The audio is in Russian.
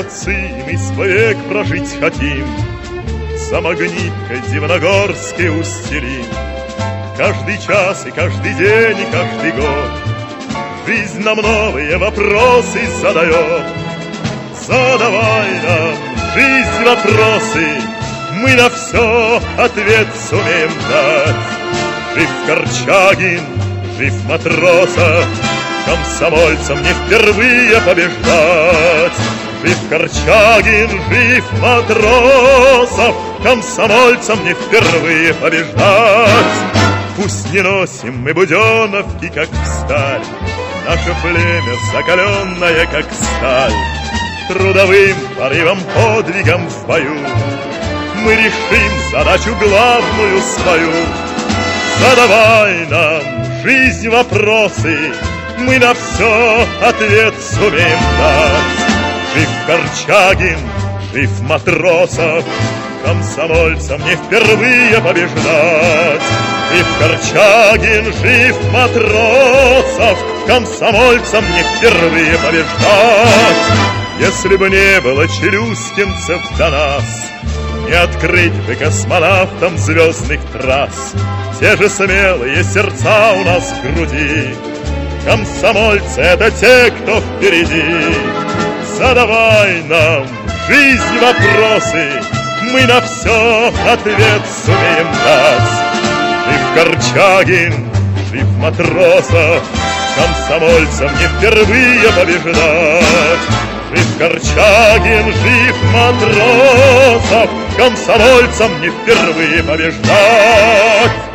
молодцы, мы свой век прожить хотим, за Магниткой Дивногорске устелим. Каждый час и каждый день и каждый год жизнь нам новые вопросы задает. Задавай нам, жизнь, вопросы, мы на все ответ сумеем дать. Жив Корчагин, жив Матросов, комсомольцам не впервые побеждать. Жив Корчагин, жив Матросов, комсомольцам не впервые побеждать. Пусть не носим мы буденовки, как в сталь, наше племя закаленное, как сталь. Трудовым порывом, подвигом в бою мы решим задачу главную свою. Задавай нам, жизнь, вопросы, мы на все ответ сумеем дать. Жив Корчагин, жив Матросов, комсомольцам не впервые побеждать. Жив Корчагин, жив Матросов, комсомольцам не впервые побеждать. Если бы не было челюскинцев до нас, не открыть бы космонавтам звездных трасс. Те же смелые сердца у нас в груди, комсомольцы — это те, кто впереди. Задавай нам, жизнь, вопросы, мы на все ответ сумеем дать. Жив Корчагин, жив Матросов, комсомольцам не впервые побеждать. Жив Корчагин, жив Матросов, комсомольцам не впервые побеждать.